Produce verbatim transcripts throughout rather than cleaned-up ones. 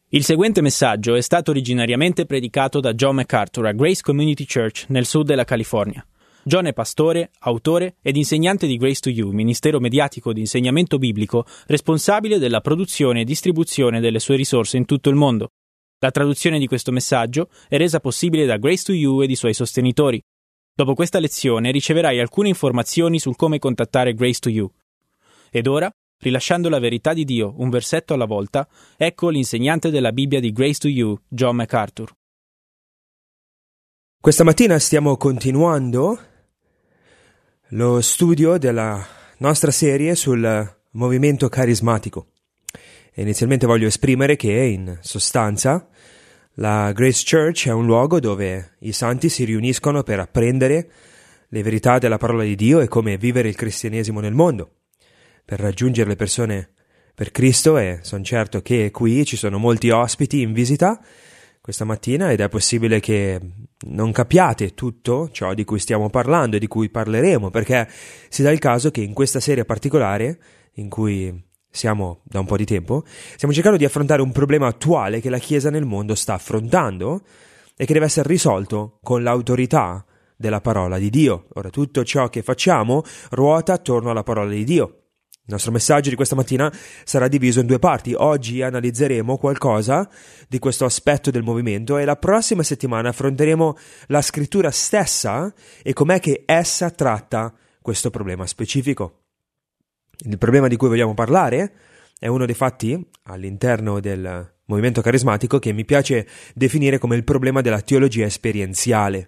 Il seguente messaggio è stato originariamente predicato da John MacArthur a Grace Community Church nel sud della California. John è pastore, autore ed insegnante di Grace to You, ministero mediatico di insegnamento biblico responsabile della produzione e distribuzione delle sue risorse in tutto il mondo. La traduzione di questo messaggio è resa possibile da Grace to You ed i suoi sostenitori. Dopo questa lezione riceverai alcune informazioni sul come contattare Grace to You. Ed ora, rilasciando la verità di Dio un versetto alla volta, ecco l'insegnante della Bibbia di Grace to You, John MacArthur. Questa mattina stiamo continuando lo studio della nostra serie sul movimento carismatico. E inizialmente voglio esprimere che, in sostanza, la Grace Church è un luogo dove i santi si riuniscono per apprendere le verità della parola di Dio e come vivere il cristianesimo nel mondo, per raggiungere le persone per Cristo, e sono certo che qui ci sono molti ospiti in visita questa mattina ed è possibile che non capiate tutto ciò di cui stiamo parlando e di cui parleremo, perché si dà il caso che in questa serie particolare, in cui siamo da un po' di tempo, stiamo cercando di affrontare un problema attuale che la Chiesa nel mondo sta affrontando e che deve essere risolto con l'autorità della parola di Dio. Ora, tutto ciò che facciamo ruota attorno alla parola di Dio. Il nostro messaggio di questa mattina sarà diviso in due parti. Oggi analizzeremo qualcosa di questo aspetto del movimento e la prossima settimana affronteremo la scrittura stessa e com'è che essa tratta questo problema specifico. Il problema di cui vogliamo parlare è uno dei fatti all'interno del movimento carismatico che mi piace definire come il problema della teologia esperienziale.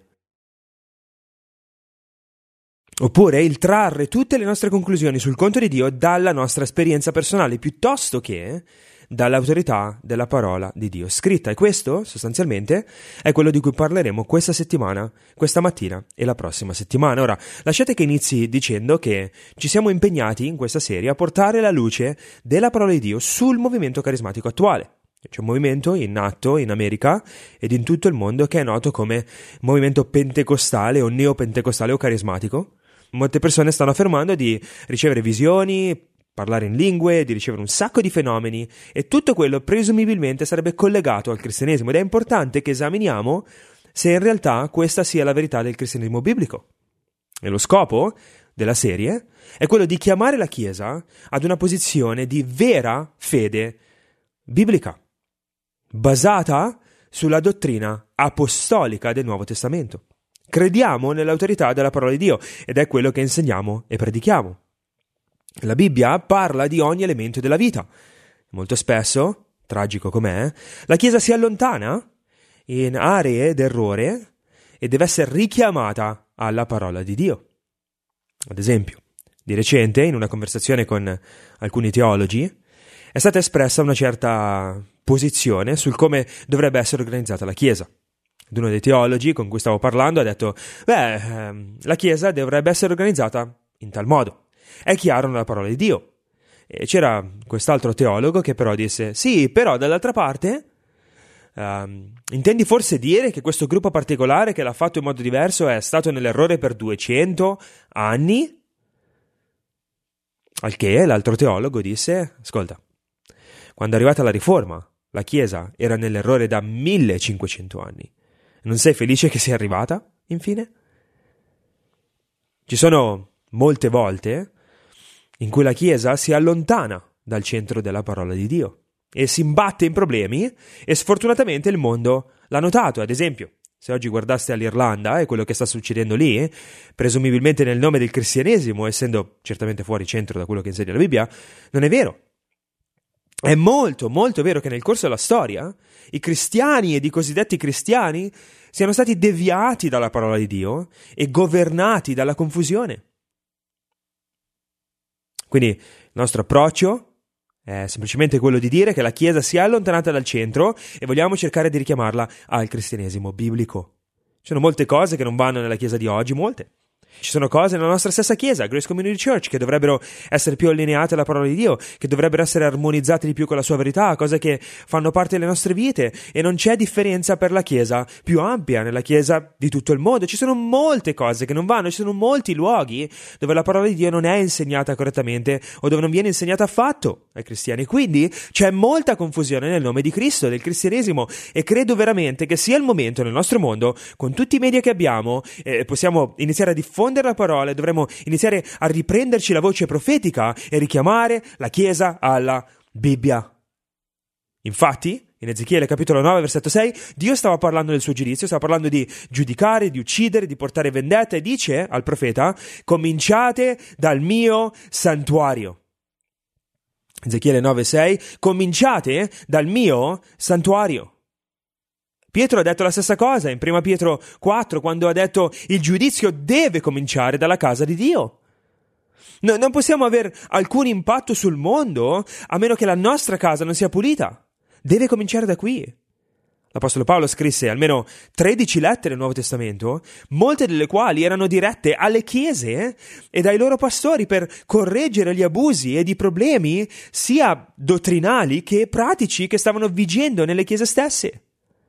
Oppure il trarre tutte le nostre conclusioni sul conto di Dio dalla nostra esperienza personale piuttosto che dall'autorità della parola di Dio scritta. E questo, sostanzialmente, è quello di cui parleremo questa settimana, questa mattina e la prossima settimana. Ora, lasciate che inizi dicendo che ci siamo impegnati in questa serie a portare la luce della parola di Dio sul movimento carismatico attuale. C'è un movimento in atto in America ed in tutto il mondo che è noto come movimento pentecostale o neopentecostale o carismatico. Molte persone stanno affermando di ricevere visioni, parlare in lingue, di ricevere un sacco di fenomeni e tutto quello presumibilmente sarebbe collegato al cristianesimo ed è importante che esaminiamo se in realtà questa sia la verità del cristianesimo biblico. E lo scopo della serie è quello di chiamare la Chiesa ad una posizione di vera fede biblica, basata sulla dottrina apostolica del Nuovo Testamento. Crediamo nell'autorità della parola di Dio ed è quello che insegniamo e predichiamo. La Bibbia parla di ogni elemento della vita. Molto spesso, tragico com'è, la Chiesa si allontana in aree d'errore e deve essere richiamata alla parola di Dio. Ad esempio, di recente, in una conversazione con alcuni teologi, è stata espressa una certa posizione sul come dovrebbe essere organizzata la Chiesa. Ed uno dei teologi con cui stavo parlando ha detto: beh, ehm, la Chiesa dovrebbe essere organizzata in tal modo. È chiaro nella parola di Dio. E c'era quest'altro teologo che però disse: sì, però dall'altra parte ehm, intendi forse dire che questo gruppo particolare che l'ha fatto in modo diverso è stato nell'errore per duecento anni? Al che l'altro teologo disse: ascolta, quando è arrivata la Riforma, la Chiesa era nell'errore da millecinquecento anni. Non sei felice che sia arrivata, infine? Ci sono molte volte in cui la Chiesa si allontana dal centro della parola di Dio e si imbatte in problemi e sfortunatamente il mondo l'ha notato. Ad esempio, se oggi guardaste all'Irlanda e quello che sta succedendo lì, presumibilmente nel nome del cristianesimo, essendo certamente fuori centro da quello che insegna la Bibbia, non è vero. È molto, molto vero che nel corso della storia i cristiani ed i cosiddetti cristiani siano stati deviati dalla parola di Dio e governati dalla confusione. Quindi il nostro approccio è semplicemente quello di dire che la Chiesa si è allontanata dal centro e vogliamo cercare di richiamarla al cristianesimo biblico. Ci sono molte cose che non vanno nella Chiesa di oggi, molte. Ci sono cose nella nostra stessa Chiesa, Grace Community Church, che dovrebbero essere più allineate alla parola di Dio, che dovrebbero essere armonizzate di più con la sua verità, cose che fanno parte delle nostre vite, e non c'è differenza per la Chiesa più ampia, nella Chiesa di tutto il mondo. Ci sono molte cose che non vanno, ci sono molti luoghi dove la parola di Dio non è insegnata correttamente o dove non viene insegnata affatto. ai cristiani. Quindi c'è molta confusione nel nome di Cristo, del cristianesimo, e credo veramente che sia il momento nel nostro mondo, con tutti i media che abbiamo, eh, possiamo iniziare a diffondere la parola, dovremmo iniziare a riprenderci la voce profetica e richiamare la Chiesa alla Bibbia. Infatti, in Ezechiele capitolo nove versetto sei, Dio stava parlando del suo giudizio, stava parlando di giudicare, di uccidere, di portare vendetta, e dice al profeta: cominciate dal mio santuario. Ezechiele nove sei, cominciate dal mio santuario. Pietro ha detto la stessa cosa in prima Pietro quattro, quando ha detto: il giudizio deve cominciare dalla casa di Dio. No, non possiamo avere alcun impatto sul mondo a meno che la nostra casa non sia pulita. Deve cominciare da qui. L'Apostolo Paolo scrisse almeno tredici lettere nel Nuovo Testamento, molte delle quali erano dirette alle chiese e dai loro pastori per correggere gli abusi ed i problemi sia dottrinali che pratici che stavano vigendo nelle chiese stesse.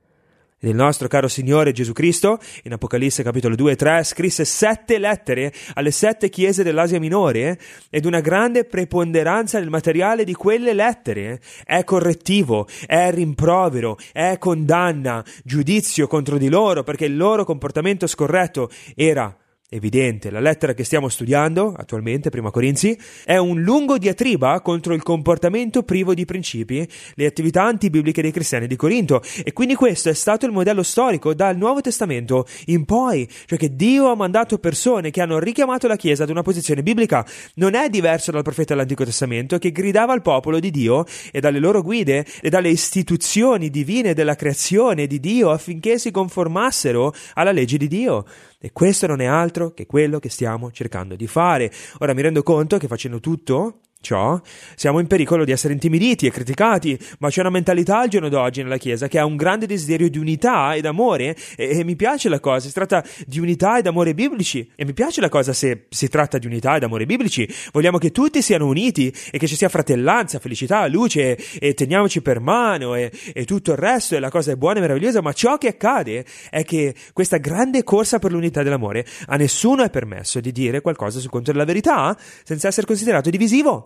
Ed il nostro caro Signore Gesù Cristo, in Apocalisse capitolo due e tre, scrisse sette lettere alle sette chiese dell'Asia Minore, ed una grande preponderanza del materiale di quelle lettere è correttivo, è rimprovero, è condanna, giudizio contro di loro, perché il loro comportamento scorretto era evidente. La lettera che stiamo studiando attualmente, prima Corinzi, è un lungo diatriba contro il comportamento privo di principi, le attività antibibliche dei cristiani di Corinto, e quindi questo è stato il modello storico dal Nuovo Testamento in poi, cioè che Dio ha mandato persone che hanno richiamato la Chiesa ad una posizione biblica. Non è diverso dal profeta dell'Antico Testamento, che gridava al popolo di Dio e dalle loro guide e dalle istituzioni divine della creazione di Dio affinché si conformassero alla legge di Dio. E questo non è altro che quello che stiamo cercando di fare. Ora mi rendo conto che facendo tutto ciò siamo in pericolo di essere intimiditi e criticati, ma c'è una mentalità al giorno d'oggi nella Chiesa che ha un grande desiderio di unità ed amore, e, e mi piace la cosa. Si tratta di unità ed amore biblici, e mi piace la cosa se si tratta di unità ed amore biblici. Vogliamo che tutti siano uniti e che ci sia fratellanza, felicità, luce, e, e teniamoci per mano e, e tutto il resto, e la cosa è buona e meravigliosa. Ma ciò che accade è che questa grande corsa per l'unità dell'amore, a nessuno è permesso di dire qualcosa sul conto della verità senza essere considerato divisivo.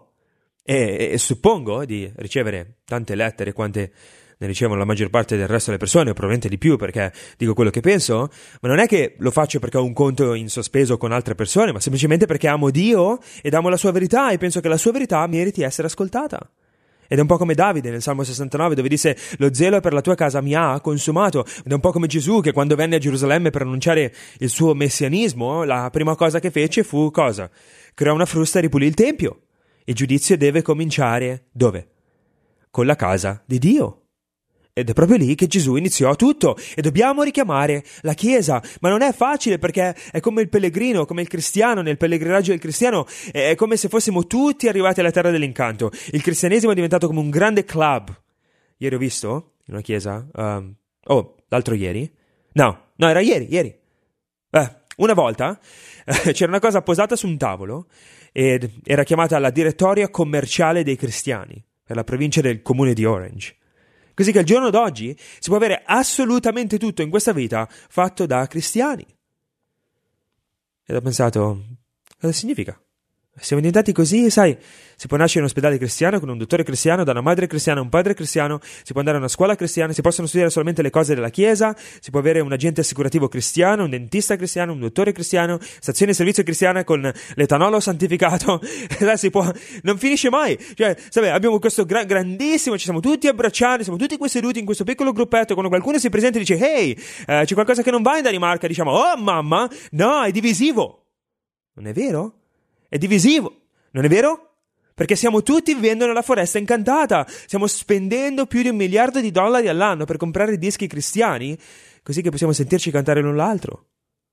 E, e suppongo di ricevere tante lettere quante ne ricevono la maggior parte del resto delle persone, o probabilmente di più, perché dico quello che penso, ma non è che lo faccio perché ho un conto in sospeso con altre persone, ma semplicemente perché amo Dio ed amo la sua verità e penso che la sua verità meriti essere ascoltata. Ed è un po' come Davide nel Salmo sessantanove, dove disse: lo zelo per la tua casa mi ha consumato. Ed è un po' come Gesù, che quando venne a Gerusalemme per annunciare il suo messianismo, la prima cosa che fece fu cosa? Creò una frusta e ripulì il tempio. Il giudizio deve cominciare dove? Con la casa di Dio. Ed è proprio lì che Gesù iniziò tutto, e dobbiamo richiamare la Chiesa. Ma non è facile, perché è come il pellegrino, come il cristiano. Nel pellegrinaggio del cristiano è come se fossimo tutti arrivati alla terra dell'incanto. Il cristianesimo è diventato come un grande club. Ieri ho visto in una chiesa, um, oh, l'altro ieri? No, no, era ieri, ieri. Eh, una volta eh, c'era una cosa posata su un tavolo, ed era chiamata la direttoria commerciale dei cristiani per la provincia del comune di Orange. Così che al giorno d'oggi si può avere assolutamente tutto in questa vita fatto da cristiani. Ed ho pensato: cosa significa? Siamo diventati così, sai, si può nascere in un ospedale cristiano con un dottore cristiano, da una madre cristiana, un padre cristiano, si può andare a una scuola cristiana, si possono studiare solamente le cose della Chiesa, si può avere un agente assicurativo cristiano, un dentista cristiano, un dottore cristiano, stazione di servizio cristiana con l'etanolo santificato, si può, non finisce mai. Cioè, sai, abbiamo questo gra- grandissimo, ci siamo tutti abbracciati, siamo tutti qui seduti in questo piccolo gruppetto, quando qualcuno si presenta e dice: hey, eh, c'è qualcosa che non va in Danimarca, diciamo: oh mamma, no, è divisivo. Non è vero? È divisivo, non è vero? Perché siamo tutti vivendo nella foresta incantata, stiamo spendendo più di un miliardo di dollari all'anno per comprare dischi cristiani, così che possiamo sentirci cantare l'un l'altro.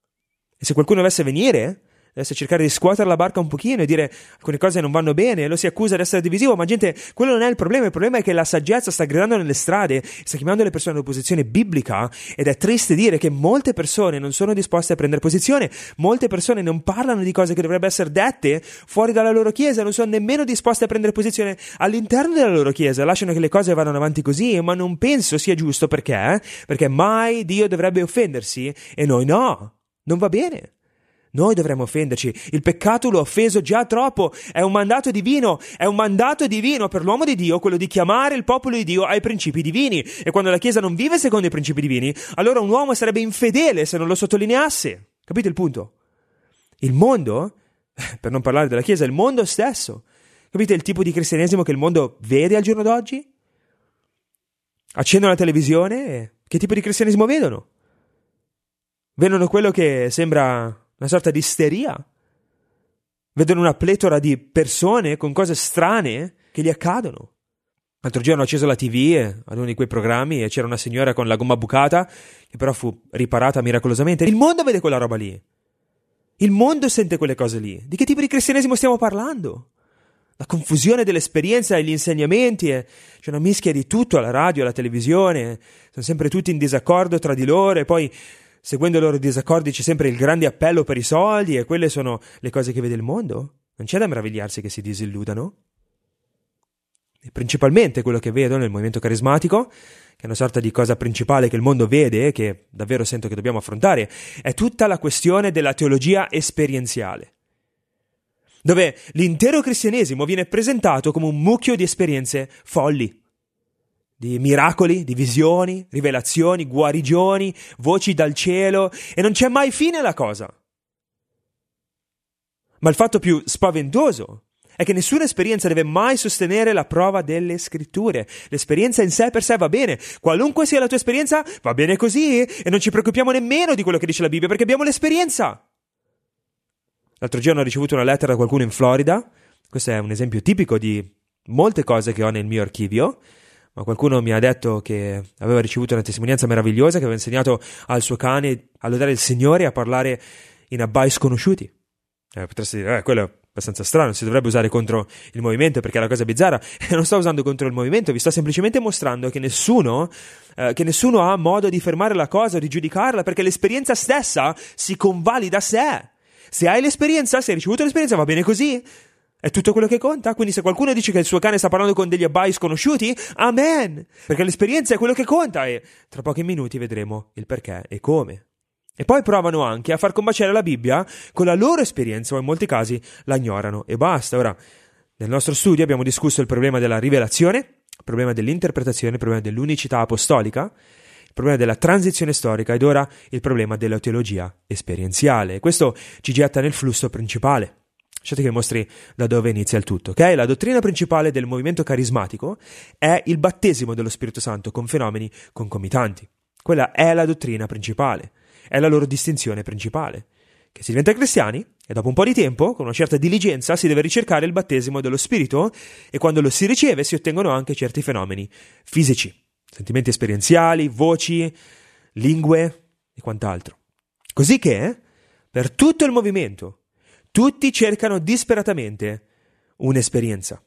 E se qualcuno dovesse venire, dovesse cercare di scuotere la barca un pochino e dire alcune cose non vanno bene, e lo si accusa di essere divisivo, ma gente, quello non è il problema. Il problema è che la saggezza sta gridando nelle strade, sta chiamando le persone all'opposizione biblica, ed è triste dire che molte persone non sono disposte a prendere posizione, molte persone non parlano di cose che dovrebbero essere dette fuori dalla loro chiesa, non sono nemmeno disposte a prendere posizione all'interno della loro chiesa, lasciano che le cose vadano avanti così, ma non penso sia giusto. Perché? Perché mai Dio dovrebbe offendersi e noi no, non va bene. Noi dovremmo offenderci. Il peccato lo ha offeso già troppo. È un mandato divino. È un mandato divino per l'uomo di Dio quello di chiamare il popolo di Dio ai principi divini. E quando la Chiesa non vive secondo i principi divini, allora un uomo sarebbe infedele se non lo sottolineasse. Capite il punto? Il mondo, per non parlare della Chiesa, il mondo stesso. Capite il tipo di cristianesimo che il mondo vede al giorno d'oggi? Accendono la televisione e che tipo di cristianesimo vedono? Vedono quello che sembra una sorta di isteria. Vedono una pletora di persone con cose strane che gli accadono. L'altro giorno ho acceso la tivù ad uno di quei programmi e c'era una signora con la gomma bucata che però fu riparata miracolosamente. Il mondo vede quella roba lì. Il mondo sente quelle cose lì. Di che tipo di cristianesimo stiamo parlando? La confusione dell'esperienza e gli insegnamenti, e c'è una mischia di tutto alla radio, alla televisione, sono sempre tutti in disaccordo tra di loro e poi seguendo i loro disaccordi c'è sempre il grande appello per i soldi e quelle sono le cose che vede il mondo. Non c'è da meravigliarsi che si disilludano. E principalmente quello che vedo nel movimento carismatico, che è una sorta di cosa principale che il mondo vede e che davvero sento che dobbiamo affrontare, è tutta la questione della teologia esperienziale, dove l'intero cristianesimo viene presentato come un mucchio di esperienze folli, di miracoli, di visioni, rivelazioni, guarigioni, voci dal cielo, e non c'è mai fine alla cosa. Ma il fatto più spaventoso è che nessuna esperienza deve mai sostenere la prova delle scritture. L'esperienza in sé per sé va bene, qualunque sia la tua esperienza va bene così e non ci preoccupiamo nemmeno di quello che dice la Bibbia perché abbiamo l'esperienza. L'altro giorno ho ricevuto una lettera da qualcuno in Florida, questo è un esempio tipico di molte cose che ho nel mio archivio, ma qualcuno mi ha detto che aveva ricevuto una testimonianza meravigliosa, che aveva insegnato al suo cane a lodare il Signore e a parlare in abbai sconosciuti. Eh, potresti dire, eh, quello è abbastanza strano, si dovrebbe usare contro il movimento perché è una cosa bizzarra. E non sto usando contro il movimento, vi sto semplicemente mostrando che nessuno, eh, che nessuno ha modo di fermare la cosa o di giudicarla, perché l'esperienza stessa si convalida a sé. Se hai l'esperienza, se hai ricevuto l'esperienza, va bene così. È tutto quello che conta. Quindi se qualcuno dice che il suo cane sta parlando con degli abbai sconosciuti, amen, perché l'esperienza è quello che conta e tra pochi minuti vedremo il perché e come. E poi provano anche a far combaciare la Bibbia con la loro esperienza o in molti casi la ignorano e basta. Ora, nel nostro studio abbiamo discusso il problema della rivelazione, il problema dell'interpretazione, il problema dell'unicità apostolica, il problema della transizione storica ed ora il problema della teologia esperienziale. E questo ci getta nel flusso principale. Lasciate che vi mostri da dove inizia il tutto, ok? La dottrina principale del movimento carismatico è il battesimo dello Spirito Santo con fenomeni concomitanti. Quella è la dottrina principale, è la loro distinzione principale. Che si diventa cristiani e dopo un po' di tempo, con una certa diligenza, si deve ricercare il battesimo dello Spirito e quando lo si riceve si ottengono anche certi fenomeni fisici, sentimenti esperienziali, voci, lingue e quant'altro. Così che, per tutto il movimento, tutti cercano disperatamente un'esperienza,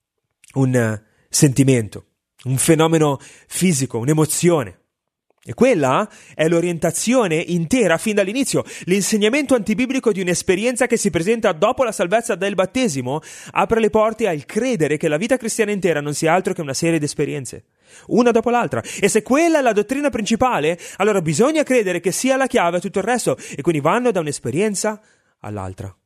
un sentimento, un fenomeno fisico, un'emozione. E quella è l'orientazione intera fin dall'inizio. L'insegnamento antibiblico di un'esperienza che si presenta dopo la salvezza del battesimo apre le porte al credere che la vita cristiana intera non sia altro che una serie di esperienze, una dopo l'altra. E se quella è la dottrina principale, allora bisogna credere che sia la chiave a tutto il resto. E quindi vanno da un'esperienza all'altra.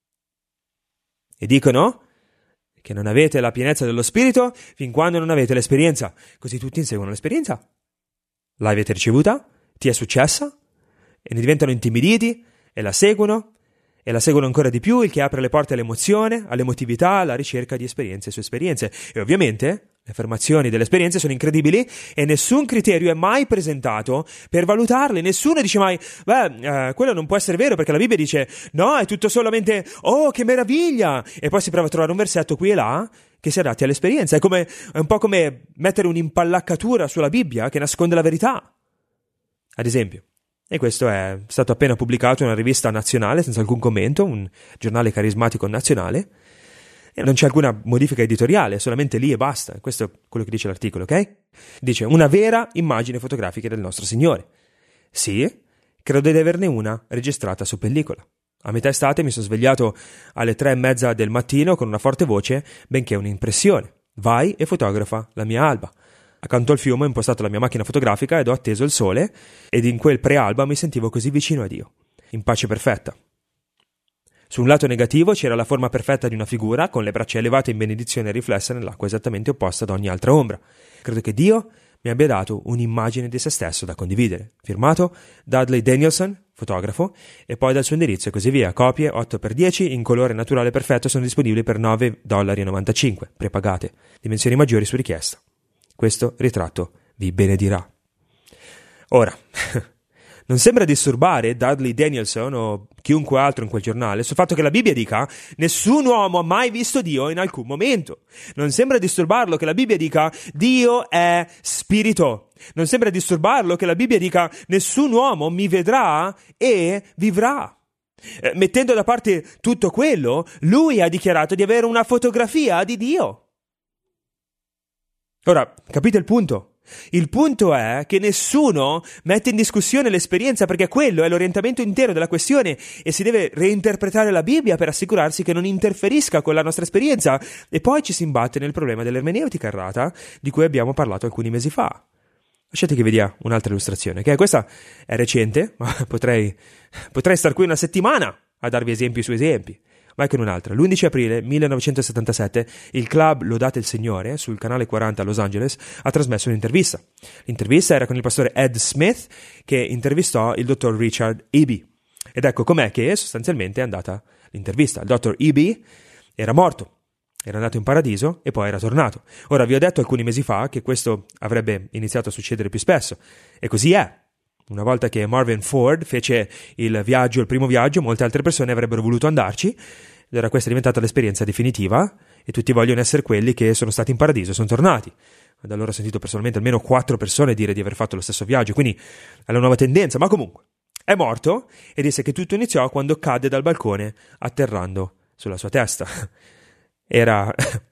E dicono che non avete la pienezza dello Spirito fin quando non avete l'esperienza. Così tutti inseguono l'esperienza. L'avete ricevuta? Ti è successa? E ne diventano intimiditi e la seguono e la seguono ancora di più, il che apre le porte all'emozione, all'emotività, alla ricerca di esperienze su esperienze. E ovviamente le affermazioni delle esperienze sono incredibili e nessun criterio è mai presentato per valutarle. Nessuno dice mai, beh, eh, quello non può essere vero perché la Bibbia dice, no, è tutto solamente, oh, che meraviglia! E poi si prova a trovare un versetto qui e là che si adatti all'esperienza. È come, è un po' come mettere un'impallaccatura sulla Bibbia che nasconde la verità. Ad esempio. E questo è stato appena pubblicato in una rivista nazionale, senza alcun commento, un giornale carismatico nazionale, e non c'è alcuna modifica editoriale, solamente lì e basta. Questo è quello che dice l'articolo, ok? Dice, una vera immagine fotografica del nostro Signore. Sì, credo di averne una registrata su pellicola. A metà estate mi sono svegliato alle tre e mezza del mattino con una forte voce, benché un'impressione. Vai e fotografa la mia alba. Accanto al fiume ho impostato la mia macchina fotografica ed ho atteso il sole ed in quel prealba mi sentivo così vicino a Dio, in pace perfetta. Su un lato negativo c'era la forma perfetta di una figura, con le braccia elevate in benedizione riflessa nell'acqua esattamente opposta ad ogni altra ombra. Credo che Dio mi abbia dato un'immagine di se stesso da condividere. Firmato Dudley Danielson, fotografo, e poi dal suo indirizzo e così via. Copie otto per dieci in colore naturale perfetto sono disponibili per nove virgola novantacinque dollari, prepagate. Dimensioni maggiori su richiesta. Questo ritratto vi benedirà. Ora, non sembra disturbare Dudley Danielson o chiunque altro in quel giornale sul fatto che la Bibbia dica nessun uomo ha mai visto Dio in alcun momento. Non sembra disturbarlo che la Bibbia dica Dio è spirito. Non sembra disturbarlo che la Bibbia dica nessun uomo mi vedrà e vivrà. Eh, mettendo da parte tutto quello, lui ha dichiarato di avere una fotografia di Dio. Ora, capite il punto? Il punto è che nessuno mette in discussione l'esperienza, perché quello è l'orientamento intero della questione e si deve reinterpretare la Bibbia per assicurarsi che non interferisca con la nostra esperienza. E poi ci si imbatte nel problema dell'ermeneutica errata di cui abbiamo parlato alcuni mesi fa. Lasciate che vi dia un'altra illustrazione, che questa è recente, ma potrei, potrei star qui una settimana a darvi esempi su esempi. Vai con un'altra. l'undici aprile millenovecentosettantasette il club Lodate il Signore sul canale quaranta a Los Angeles ha trasmesso un'intervista. L'intervista era con il pastore Ed Smith che intervistò il dottor Richard Eby. Ed ecco com'è che sostanzialmente è andata l'intervista. Il dottor Eby era morto, era andato in paradiso e poi era tornato. Ora vi ho detto alcuni mesi fa che questo avrebbe iniziato a succedere più spesso e così è. Una volta che Marvin Ford fece il viaggio, il primo viaggio, molte altre persone avrebbero voluto andarci, ed era questa diventata l'esperienza definitiva, e tutti vogliono essere quelli che sono stati in paradiso e sono tornati. Da allora ho sentito personalmente almeno quattro persone dire di aver fatto lo stesso viaggio, quindi è la nuova tendenza, ma comunque. È morto e disse che tutto iniziò quando cadde dal balcone atterrando sulla sua testa. Era...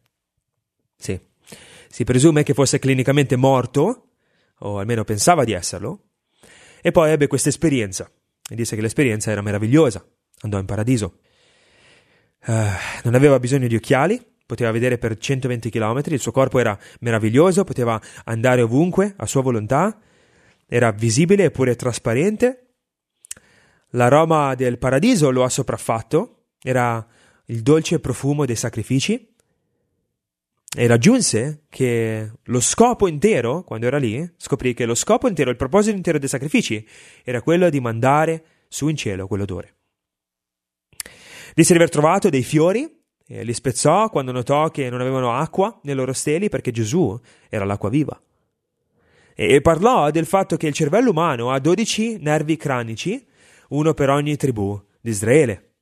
sì. Si presume che fosse clinicamente morto, o almeno pensava di esserlo, e poi ebbe questa esperienza, e disse che l'esperienza era meravigliosa, andò in paradiso. Uh, non aveva bisogno di occhiali, poteva vedere per centoventi chilometri, il suo corpo era meraviglioso, poteva andare ovunque a sua volontà, era visibile eppure trasparente. L'aroma del paradiso lo ha sopraffatto, era il dolce profumo dei sacrifici, e raggiunse che lo scopo intero, quando era lì, scoprì che lo scopo intero, il proposito intero dei sacrifici, era quello di mandare su in cielo quell'odore. Disse di aver trovato dei fiori e li spezzò quando notò che non avevano acqua nei loro steli perché Gesù era l'acqua viva. E parlò del fatto che il cervello umano ha dodici nervi cranici, uno per ogni tribù di Israele.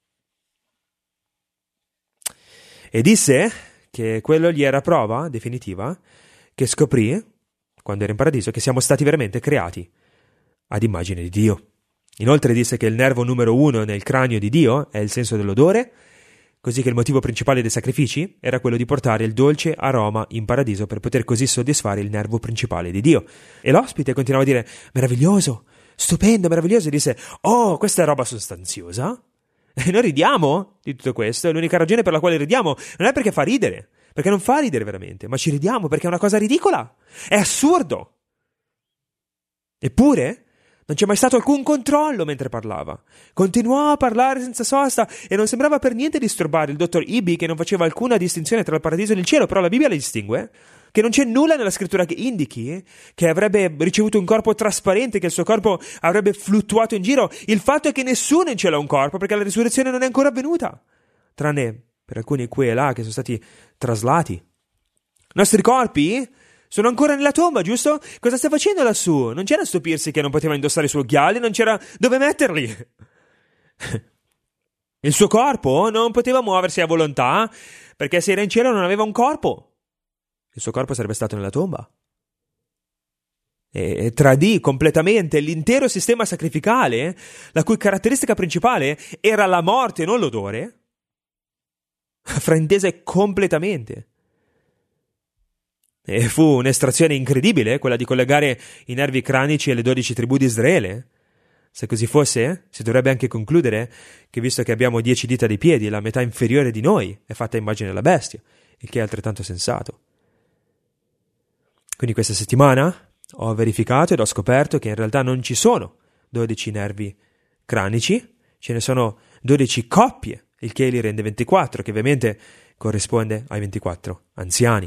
E disse che quello gli era prova definitiva che scoprì, quando era in paradiso, che siamo stati veramente creati ad immagine di Dio. Inoltre disse che il nervo numero uno nel cranio di Dio è il senso dell'odore, così che il motivo principale dei sacrifici era quello di portare il dolce aroma in paradiso per poter così soddisfare il nervo principale di Dio. E l'ospite continuava a dire, meraviglioso, stupendo, meraviglioso, e disse, oh, questa è roba sostanziosa. E noi ridiamo di tutto questo, e l'unica ragione per la quale ridiamo non è perché fa ridere, perché non fa ridere veramente, ma ci ridiamo perché è una cosa ridicola, è assurdo. Eppure non c'è mai stato alcun controllo mentre parlava. Continuò a parlare senza sosta e non sembrava per niente disturbare il dottor Eby, che non faceva alcuna distinzione tra il paradiso e il cielo, però la Bibbia le distingue, che non c'è nulla nella scrittura che indichi che avrebbe ricevuto un corpo trasparente, che il suo corpo avrebbe fluttuato in giro. Il fatto è che nessuno in cielo ha un corpo, perché la risurrezione non è ancora avvenuta, tranne per alcuni qui e là che sono stati traslati. I nostri corpi sono ancora nella tomba, giusto? Cosa stai facendo lassù? Non c'era stupirsi che non poteva indossare i suoi occhiali, non c'era dove metterli. Il suo corpo non poteva muoversi a volontà, perché se era in cielo non aveva un corpo. Il suo corpo sarebbe stato nella tomba. E tradì completamente l'intero sistema sacrificale, la cui caratteristica principale era la morte e non l'odore, fraintese completamente. E fu un'estrazione incredibile quella di collegare i nervi cranici alle dodici tribù di Israele. Se così fosse, si dovrebbe anche concludere che, visto che abbiamo dieci dita dei piedi, la metà inferiore di noi è fatta a immagine della bestia, il che è altrettanto sensato. Quindi questa settimana ho verificato ed ho scoperto che in realtà non ci sono dodici nervi cranici, ce ne sono dodici coppie il che li rende ventiquattro, che ovviamente corrisponde ai ventiquattro anziani.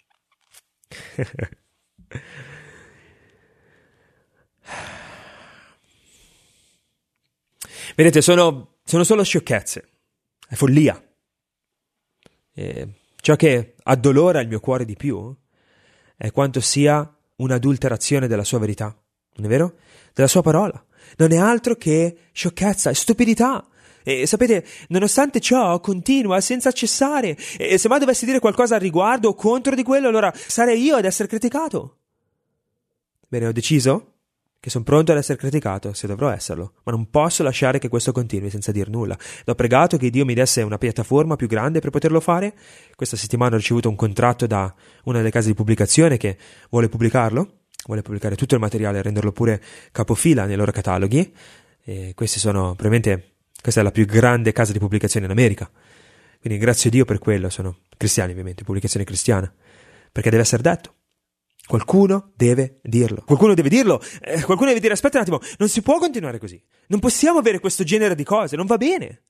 Vedete, sono, sono solo sciocchezze, è follia. E ciò che addolora il mio cuore di più è quanto sia un'adulterazione della sua verità, non è vero? Della sua parola. Non è altro che sciocchezza e stupidità. E sapete, nonostante ciò continua senza cessare, e se mai dovessi dire qualcosa al riguardo o contro di quello, allora sarei io ad essere criticato. Bene, ho deciso che sono pronto ad essere criticato se dovrò esserlo, ma non posso lasciare che questo continui senza dir nulla. Ho pregato che Dio mi desse una piattaforma più grande per poterlo fare. Questa settimana ho ricevuto un contratto da una delle case di pubblicazione che vuole pubblicarlo, vuole pubblicare tutto il materiale e renderlo pure capofila nei loro cataloghi. E questi sono probabilmente questa è la più grande casa di pubblicazione in America, quindi ringrazio Dio per quello. Sono cristiani, ovviamente, pubblicazione cristiana, perché deve essere detto. Qualcuno deve dirlo. Qualcuno deve dirlo. Eh, qualcuno deve dire: aspetta un attimo, non si può continuare così. Non possiamo avere questo genere di cose, non va bene.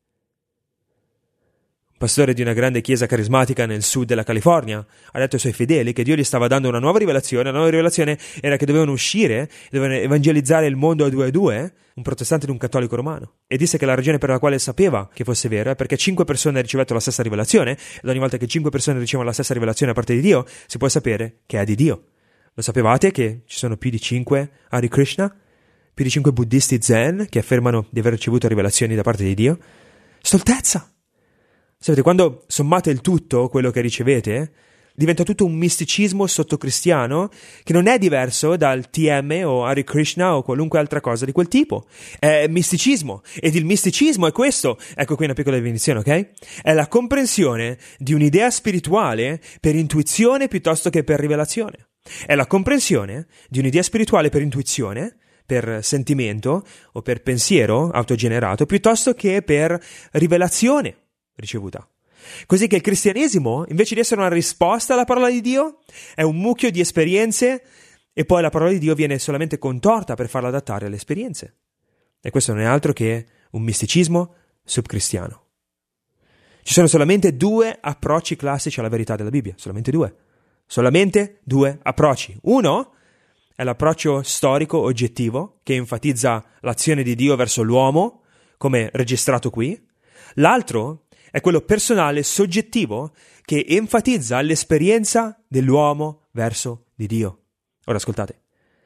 Un pastore di una grande chiesa carismatica nel sud della California ha detto ai suoi fedeli che Dio gli stava dando una nuova rivelazione. La nuova rivelazione era che dovevano uscire, dovevano evangelizzare il mondo a due a due, un protestante ed un cattolico romano. E disse che la ragione per la quale sapeva che fosse vero è perché cinque persone hanno ricevuto la stessa rivelazione, ed ogni volta che cinque persone ricevono la stessa rivelazione da parte di Dio, si può sapere che è di Dio. Lo sapevate che ci sono più di cinque Hare Krishna? Più di cinque buddisti zen che affermano di aver ricevuto rivelazioni da parte di Dio? Stoltezza! Sapete, quando sommate il tutto, quello che ricevete, diventa tutto un misticismo sottocristiano che non è diverso dal T M o Hare Krishna o qualunque altra cosa di quel tipo. È misticismo, ed il misticismo è questo. Ecco qui una piccola definizione, ok? È la comprensione di un'idea spirituale per intuizione piuttosto che per rivelazione. È la comprensione di un'idea spirituale per intuizione, per sentimento o per pensiero autogenerato, piuttosto che per rivelazione ricevuta. Così che il cristianesimo, invece di essere una risposta alla parola di Dio, è un mucchio di esperienze, e poi la parola di Dio viene solamente contorta per farla adattare alle esperienze. E questo non è altro che un misticismo subcristiano. Ci sono solamente due approcci classici alla verità della Bibbia, solamente due. Solamente due approcci. Uno è l'approccio storico oggettivo, che enfatizza l'azione di Dio verso l'uomo, come registrato qui. L'altro è quello personale, soggettivo, che enfatizza l'esperienza dell'uomo verso di Dio. Ora ascoltate,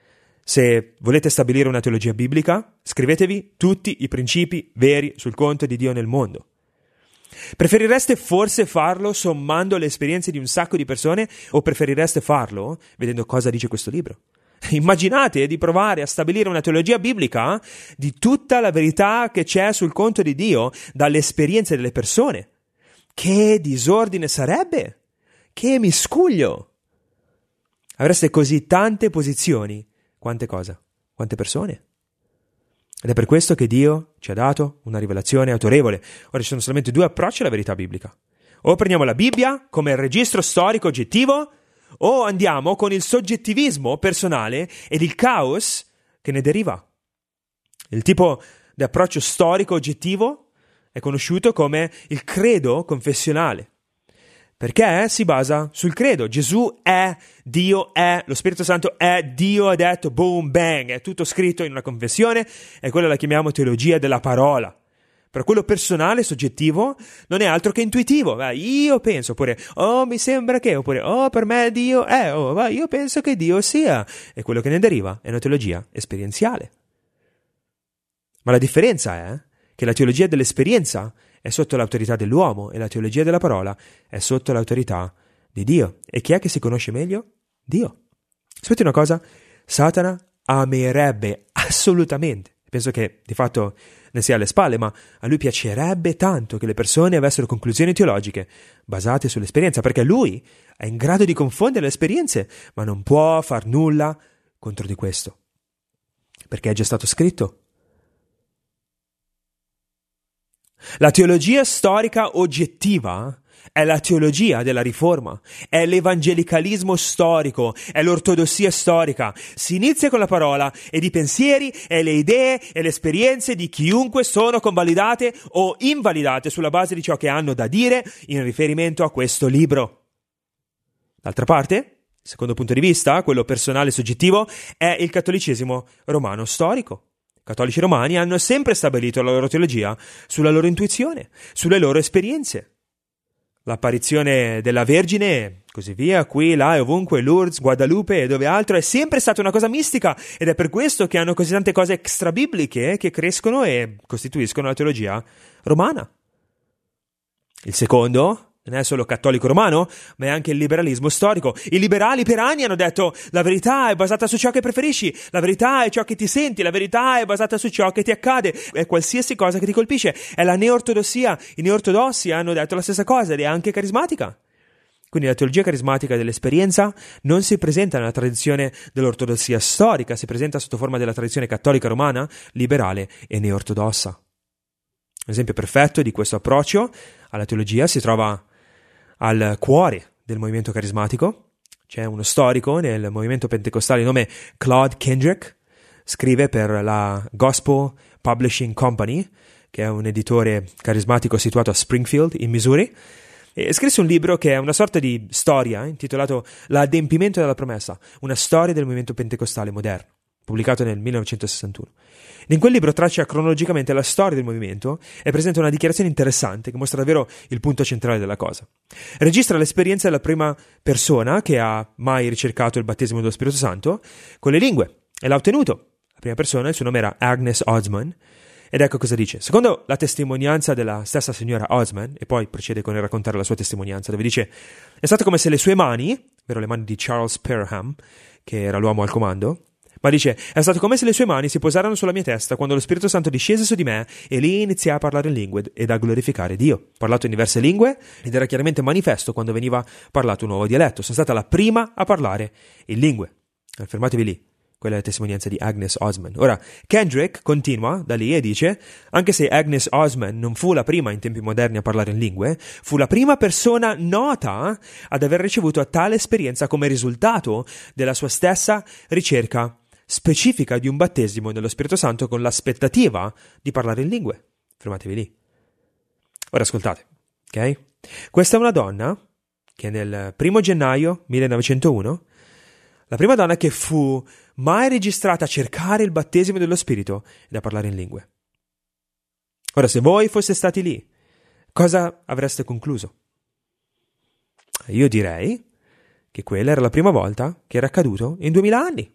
se volete stabilire una teologia biblica, scrivetevi tutti i principi veri sul conto di Dio nel mondo. Preferireste forse farlo sommando le esperienze di un sacco di persone, o preferireste farlo vedendo cosa dice questo libro? Immaginate di provare a stabilire una teologia biblica di tutta la verità che c'è sul conto di Dio dalle esperienze delle persone. Che disordine sarebbe? Che miscuglio! Avreste così tante posizioni. Quante cosa? Quante persone? Ed è per questo che Dio ci ha dato una rivelazione autorevole. Ora ci sono solamente due approcci alla verità biblica. O prendiamo la Bibbia come il registro storico oggettivo, o andiamo con il soggettivismo personale ed il caos che ne deriva. Il tipo di approccio storico oggettivo è conosciuto come il credo confessionale, perché si basa sul credo. Gesù è, Dio è, lo Spirito Santo è, Dio ha detto, boom, bang, è tutto scritto in una confessione, e quella la chiamiamo teologia della parola. Per quello personale, soggettivo, non è altro che intuitivo. Beh, io penso, oppure, oh, mi sembra che, oppure, oh, per me Dio è, oh, beh, io penso che Dio sia. E quello che ne deriva è una teologia esperienziale. Ma la differenza è che la teologia dell'esperienza è sotto l'autorità dell'uomo e la teologia della parola è sotto l'autorità di Dio. E chi è che si conosce meglio? Dio. Sapete una cosa? Satana amerebbe assolutamente, penso che di fatto ne sia alle spalle, ma a lui piacerebbe tanto che le persone avessero conclusioni teologiche basate sull'esperienza, perché lui è in grado di confondere le esperienze, ma non può far nulla contro di questo, perché è già stato scritto. La teologia storica oggettiva è la teologia della riforma, è l'evangelicalismo storico, è l'ortodossia storica. Si inizia con la parola ed i pensieri e le idee e le esperienze di chiunque sono convalidate o invalidate sulla base di ciò che hanno da dire in riferimento a questo libro. D'altra parte, il secondo punto di vista, quello personale e soggettivo, è il cattolicesimo romano storico. I cattolici romani hanno sempre stabilito la loro teologia sulla loro intuizione, sulle loro esperienze. L'apparizione della Vergine, così via, qui, là e ovunque, Lourdes, Guadalupe e dove altro, è sempre stata una cosa mistica ed è per questo che hanno così tante cose extrabibliche che crescono e costituiscono la teologia romana. Il secondo non è solo cattolico romano, ma è anche il liberalismo storico. I liberali per anni hanno detto la verità è basata su ciò che preferisci, la verità è ciò che ti senti, la verità è basata su ciò che ti accade, è qualsiasi cosa che ti colpisce. È la neortodossia. I neortodossi hanno detto la stessa cosa ed è anche carismatica. Quindi la teologia carismatica dell'esperienza non si presenta nella tradizione dell'ortodossia storica, si presenta sotto forma della tradizione cattolica romana, liberale e neortodossa. Un esempio perfetto di questo approccio alla teologia si trova al cuore del movimento carismatico. C'è uno storico nel movimento pentecostale di nome Claude Kendrick, scrive per la Gospel Publishing Company, che è un editore carismatico situato a Springfield, in Missouri, e scrisse un libro che è una sorta di storia intitolato L'adempimento della promessa, una storia del movimento pentecostale moderno, pubblicato nel millenovecentosessantuno. In quel libro traccia cronologicamente la storia del movimento e presenta una dichiarazione interessante che mostra davvero il punto centrale della cosa. Registra l'esperienza della prima persona che ha mai ricercato il battesimo dello Spirito Santo con le lingue e l'ha ottenuto. La prima persona, il suo nome era Agnes Ozman, ed ecco cosa dice. Secondo la testimonianza della stessa signora Ozman, e poi procede con il raccontare la sua testimonianza, dove dice: è stato come se le sue mani, ovvero le mani di Charles Parham, che era l'uomo al comando, ma dice, è stato come se le sue mani si posarono sulla mia testa quando lo Spirito Santo discese su di me e lì iniziai a parlare in lingue ed a glorificare Dio. Ho parlato in diverse lingue ed era chiaramente manifesto quando veniva parlato un nuovo dialetto. Sono stata la prima a parlare in lingue. Fermatevi lì. Quella è la testimonianza di Agnes Ozman. Ora, Kendrick continua da lì e dice, anche se Agnes Ozman non fu la prima in tempi moderni a parlare in lingue, fu la prima persona nota ad aver ricevuto tale esperienza come risultato della sua stessa ricerca specifica di un battesimo nello Spirito Santo con l'aspettativa di parlare in lingue. Fermatevi lì. Ora ascoltate, ok? Questa è una donna che nel primo gennaio millenovecentouno, la prima donna che fu mai registrata a cercare il battesimo dello Spirito ed a parlare in lingue. Ora, se voi foste stati lì, cosa avreste concluso? Io direi che quella era la prima volta che era accaduto in duemila anni.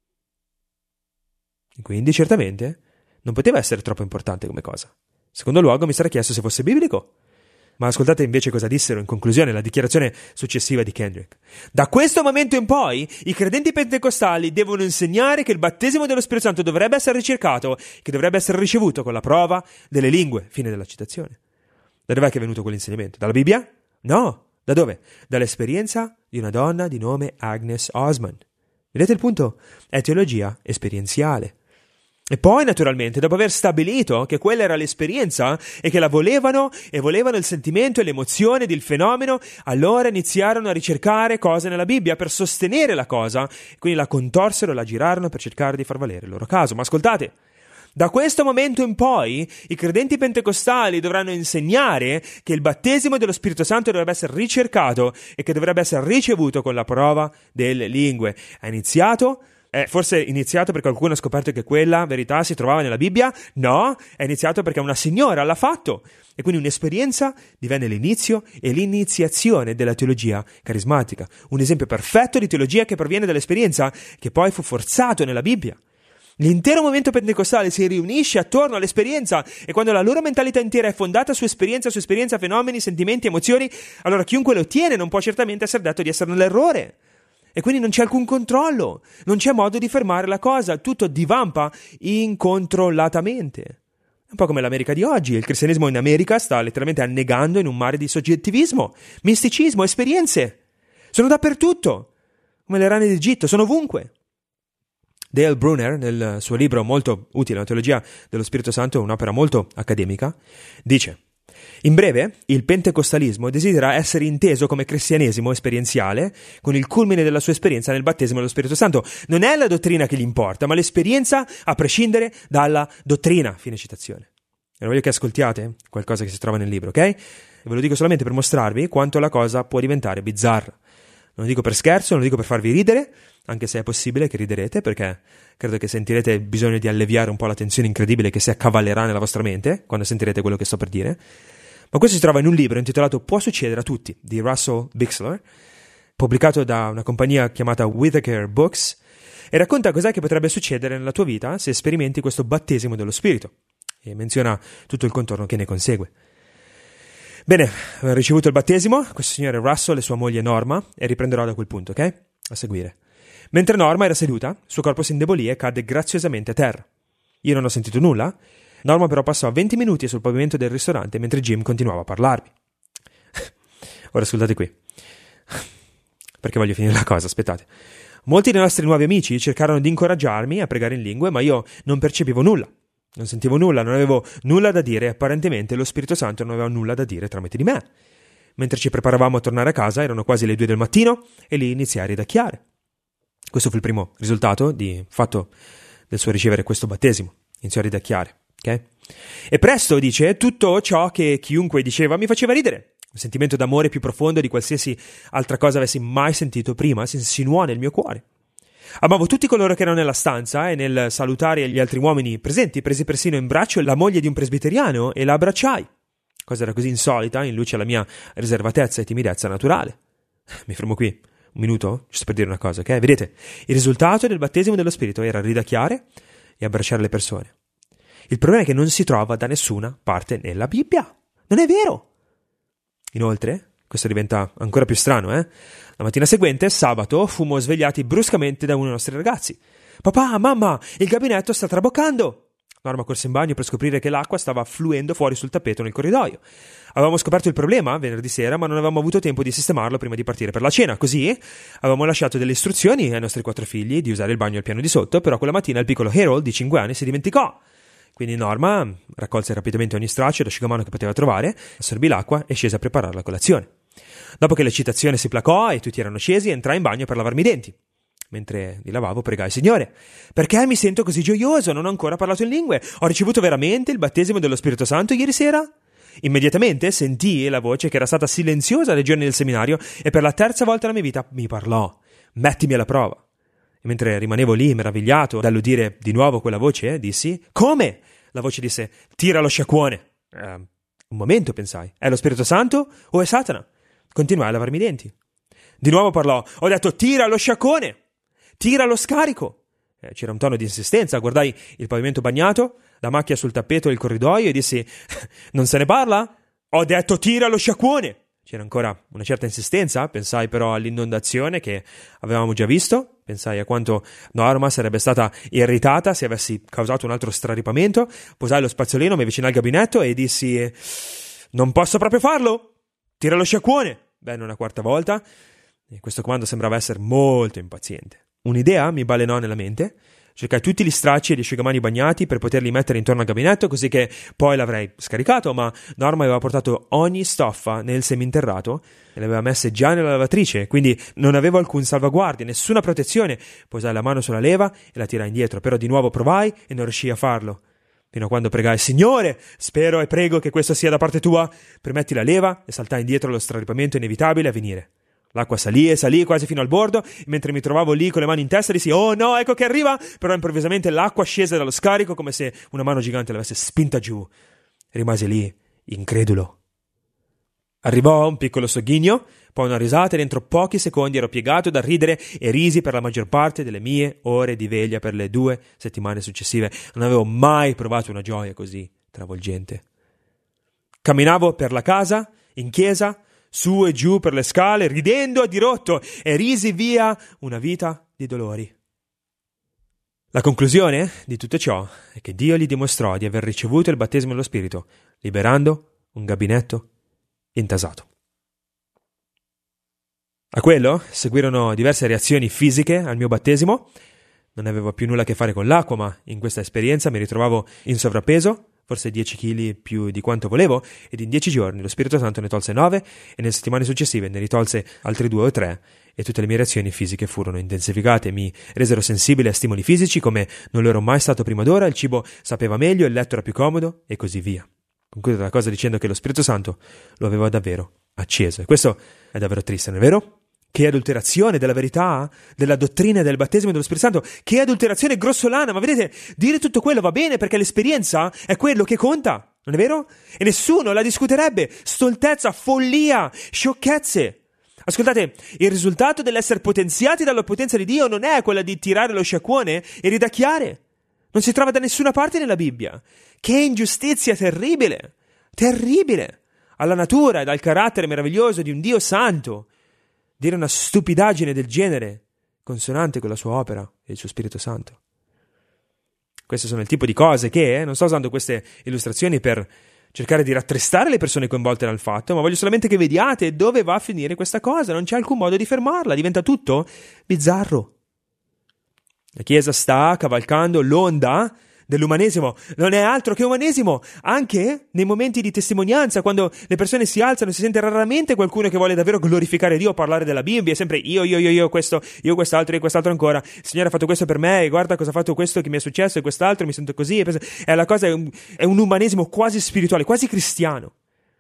Quindi, certamente, non poteva essere troppo importante come cosa. In secondo luogo, mi sarei chiesto se fosse biblico. Ma ascoltate invece cosa dissero in conclusione la dichiarazione successiva di Kendrick. Da questo momento in poi, i credenti pentecostali devono insegnare che il battesimo dello Spirito Santo dovrebbe essere ricercato, che dovrebbe essere ricevuto con la prova delle lingue. Fine della citazione. Da dov'è che è venuto quell'insegnamento? Dalla Bibbia? No. Da dove? Dall'esperienza di una donna di nome Agnes Ozman. Vedete il punto? È teologia esperienziale. E poi, naturalmente, dopo aver stabilito che quella era l'esperienza e che la volevano e volevano il sentimento e l'emozione del fenomeno, allora iniziarono a ricercare cose nella Bibbia per sostenere la cosa, quindi la contorsero e la girarono per cercare di far valere il loro caso. Ma ascoltate, da questo momento in poi i credenti pentecostali dovranno insegnare che il battesimo dello Spirito Santo dovrebbe essere ricercato e che dovrebbe essere ricevuto con la prova delle lingue. È iniziato... È forse iniziato perché qualcuno ha scoperto che quella verità si trovava nella Bibbia? No, è iniziato perché una signora l'ha fatto. E quindi un'esperienza divenne l'inizio e l'iniziazione della teologia carismatica. Un esempio perfetto di teologia che proviene dall'esperienza, che poi fu forzato nella Bibbia. L'intero movimento pentecostale si riunisce attorno all'esperienza e quando la loro mentalità intera è fondata su esperienza, su esperienza, fenomeni, sentimenti, emozioni, allora chiunque lo ottiene non può certamente essere detto di essere nell'errore. E quindi non c'è alcun controllo, non c'è modo di fermare la cosa, tutto divampa incontrollatamente. È un po' come l'America di oggi, il cristianesimo in America sta letteralmente annegando in un mare di soggettivismo, misticismo, esperienze. Sono dappertutto, come le rane d'Egitto, sono ovunque. Dale Bruner, nel suo libro molto utile, La teologia dello Spirito Santo, un'opera molto accademica, dice: In breve, il pentecostalismo desidera essere inteso come cristianesimo esperienziale, con il culmine della sua esperienza nel battesimo dello Spirito Santo. Non è la dottrina che gli importa, ma l'esperienza a prescindere dalla dottrina. Fine citazione. E voglio che ascoltiate qualcosa che si trova nel libro, ok? E ve lo dico solamente per mostrarvi quanto la cosa può diventare bizzarra. Non lo dico per scherzo, non lo dico per farvi ridere, anche se è possibile che riderete, perché credo che sentirete il bisogno di alleviare un po' la tensione incredibile che si accavallerà nella vostra mente quando sentirete quello che sto per dire. Ma questo si trova in un libro intitolato Può succedere a tutti, di Russell Bixler, pubblicato da una compagnia chiamata Whitaker Books, e racconta cos'è che potrebbe succedere nella tua vita se sperimenti questo battesimo dello Spirito, e menziona tutto il contorno che ne consegue. Bene, ho ricevuto il battesimo, questo signore Russell e sua moglie Norma, e riprenderò da quel punto, ok? A seguire. Mentre Norma era seduta, il suo corpo si indebolì e cadde graziosamente a terra. Io non ho sentito nulla. Norma però passò venti minuti sul pavimento del ristorante mentre Jim continuava a parlarmi. Ora ascoltate qui, perché voglio finire la cosa, aspettate. Molti dei nostri nuovi amici cercarono di incoraggiarmi a pregare in lingue, ma io non percepivo nulla. Non sentivo nulla, non avevo nulla da dire e apparentemente lo Spirito Santo non aveva nulla da dire tramite di me. Mentre ci preparavamo a tornare a casa erano quasi le due del mattino e lì iniziai a ridacchiare. Questo fu il primo risultato di fatto del suo ricevere questo battesimo. Iniziò a ridacchiare. Okay? E presto, dice, tutto ciò che chiunque diceva mi faceva ridere. Un sentimento d'amore più profondo di qualsiasi altra cosa avessi mai sentito prima si insinuò nel mio cuore. Amavo tutti coloro che erano nella stanza e nel salutare gli altri uomini presenti presi persino in braccio la moglie di un presbiteriano e la abbracciai. Cosa era così insolita in luce alla mia riservatezza e timidezza naturale. Mi fermo qui un minuto, giusto per dire una cosa, ok? Vedete, il risultato del battesimo dello Spirito era ridacchiare e abbracciare le persone. Il problema è che non si trova da nessuna parte nella Bibbia. Non è vero. Inoltre, questo diventa ancora più strano, eh? La mattina seguente, sabato, fummo svegliati bruscamente da uno dei nostri ragazzi. Papà, mamma, il gabinetto sta traboccando. Norma corse in bagno per scoprire che l'acqua stava fluendo fuori sul tappeto nel corridoio. Avevamo scoperto il problema venerdì sera, ma non avevamo avuto tempo di sistemarlo prima di partire per la cena. Così avevamo lasciato delle istruzioni ai nostri quattro figli di usare il bagno al piano di sotto, però quella mattina il piccolo Harold di cinque anni si dimenticò. Quindi Norma raccolse rapidamente ogni straccio d'asciugamano che poteva trovare, assorbì l'acqua e scese a preparare la colazione. Dopo che l'eccitazione si placò e tutti erano scesi, entrai in bagno per lavarmi i denti. Mentre li lavavo pregai: Signore, perché mi sento così gioioso? Non ho ancora parlato in lingue. Ho ricevuto veramente il battesimo dello Spirito Santo ieri sera? Immediatamente sentii la voce che era stata silenziosa nei giorni del seminario e per la terza volta nella mia vita mi parlò. Mettimi alla prova. E mentre rimanevo lì meravigliato dall'udire di nuovo quella voce, dissi: come? La voce disse: tira lo sciacquone. Eh, un momento, pensai, è lo Spirito Santo o è Satana? Continuai a lavarmi i denti. Di nuovo parlò: ho detto tira lo sciacquone, tira lo scarico. Eh, c'era un tono di insistenza, guardai il pavimento bagnato, la macchia sul tappeto e il corridoio e dissi: non se ne parla? Ho detto tira lo sciacquone. C'era ancora una certa insistenza, pensai però all'inondazione che avevamo già visto, pensai a quanto Norma sarebbe stata irritata se avessi causato un altro straripamento, posai lo spazzolino, mi avvicinai al gabinetto e dissi: non posso proprio farlo, tira lo sciacquone. Bene, una quarta volta, e questo comando sembrava essere molto impaziente. Un'idea mi balenò nella mente. Cercai tutti gli stracci e gli asciugamani bagnati per poterli mettere intorno al gabinetto, così che poi l'avrei scaricato, ma Norma aveva portato ogni stoffa nel seminterrato e le aveva messe già nella lavatrice, quindi non avevo alcun salvaguardia, nessuna protezione. Posai la mano sulla leva e la tirai indietro, però di nuovo provai e non riuscii a farlo. Fino a quando pregai: Signore, spero e prego che questo sia da parte tua. Premetti la leva e saltai indietro allo straripamento inevitabile a venire. L'acqua salì e salì quasi fino al bordo, e mentre mi trovavo lì con le mani in testa dissi: oh no, ecco che arriva! Però improvvisamente l'acqua scese dallo scarico come se una mano gigante l'avesse spinta giù. Rimasi lì, incredulo. Arrivò un piccolo sogghigno, poi una risata e dentro pochi secondi ero piegato da ridere e risi per la maggior parte delle mie ore di veglia per le due settimane successive. Non avevo mai provato una gioia così travolgente. Camminavo per la casa, in chiesa, su e giù per le scale, ridendo a dirotto, e risi via una vita di dolori. La conclusione di tutto ciò è che Dio gli dimostrò di aver ricevuto il battesimo dello Spirito, liberando un gabinetto intasato. A quello seguirono diverse reazioni fisiche al mio battesimo. Non avevo più nulla a che fare con l'acqua, ma in questa esperienza mi ritrovavo in sovrappeso, forse dieci chili più di quanto volevo, ed in dieci giorni lo Spirito Santo ne tolse nove e nelle settimane successive ne ritolse altri due o tre e tutte le mie reazioni fisiche furono intensificate, mi resero sensibile a stimoli fisici come non lo ero mai stato prima d'ora, il cibo sapeva meglio, il letto era più comodo e così via. Concludo la cosa dicendo che lo Spirito Santo lo aveva davvero acceso e questo è davvero triste, non è vero? Che adulterazione della verità, della dottrina del battesimo dello Spirito Santo, che adulterazione grossolana, ma vedete, dire tutto quello va bene perché l'esperienza è quello che conta, non è vero? E nessuno la discuterebbe, stoltezza, follia, sciocchezze. Ascoltate, il risultato dell'essere potenziati dalla potenza di Dio non è quella di tirare lo sciacquone e ridacchiare. Non si trova da nessuna parte nella Bibbia. Che ingiustizia terribile, terribile, alla natura ed al carattere meraviglioso di un Dio santo. Dire una stupidaggine del genere, consonante con la sua opera e il suo Spirito Santo. Queste sono il tipo di cose che, eh, non sto usando queste illustrazioni per cercare di rattristare le persone coinvolte dal fatto, ma voglio solamente che vediate dove va a finire questa cosa, non c'è alcun modo di fermarla, diventa tutto bizzarro. La Chiesa sta cavalcando l'onda dell'umanesimo, non è altro che umanesimo, anche nei momenti di testimonianza, quando le persone si alzano, si sente raramente qualcuno che vuole davvero glorificare Dio, parlare della Bibbia, è sempre io, io, io, io, questo, io, quest'altro, io, quest'altro ancora, il Signore ha fatto questo per me, e guarda cosa ha fatto questo che mi è successo, e quest'altro, mi sento così, e è la cosa, è un, è un umanesimo quasi spirituale, quasi cristiano.